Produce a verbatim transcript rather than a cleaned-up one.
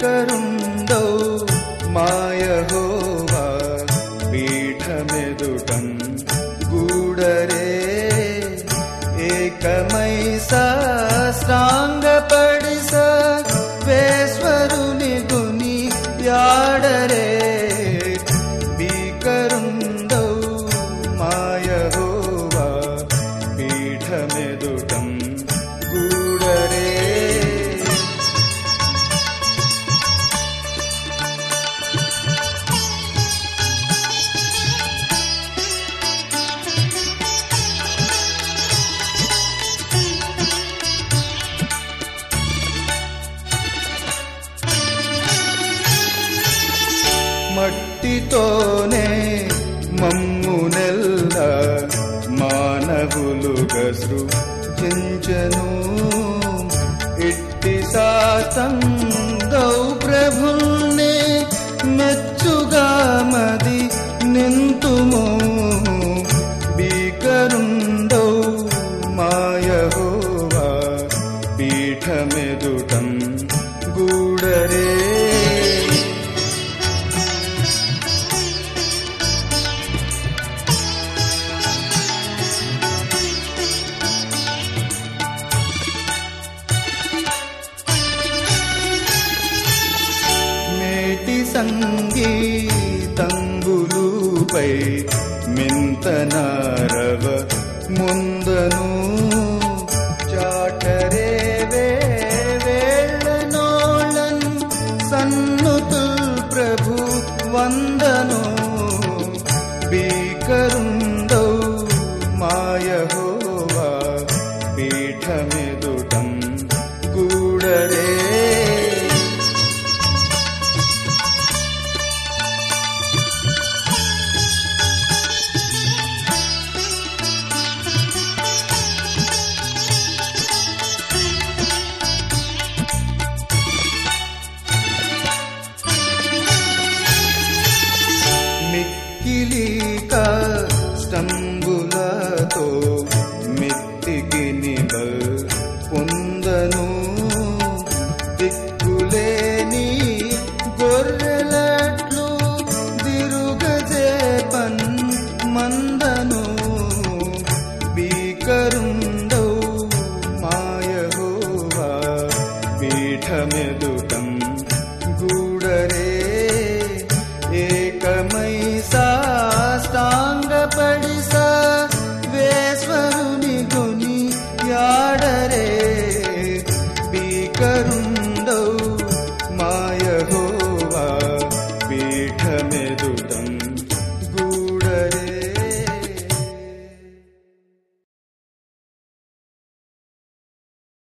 భీకరుండౌ మా యెహోవా పీఠమెదుటం గూడరే ఏకమై సాష్టాంగపడి సర్వేశ్వరుని గుని యాడరే భీకరుండౌ మా యెహోవా పీఠమెదుటం గూడరే మట్టితోనే మమ్మునెల్ల మానవులుగా సృజించెను ఇట్టి శాస్త్రందౌ ప్రభుల్నే మెచ్చుగా మది నింతుము భీకరుండౌ మా యెహోవా పీఠమెదుటం గూడరే సంగీతంబులుపై మింతనారవ ముందను చాటరే వేళ్ళనోళన్ సన్నుతుల్ ప్రభు వందను భీకరుండౌ మా యెహోవా పీఠమెదుటం గూడరే మిక్కిలిక స్తంబులతో మిత్తికి నిబల్ పొందను దిక్కులేని గొర్రెలట్లు దిరుగజేపన్ మందను భీకరుండౌ మా యెహోవా పీఠమెదుటం గూడరే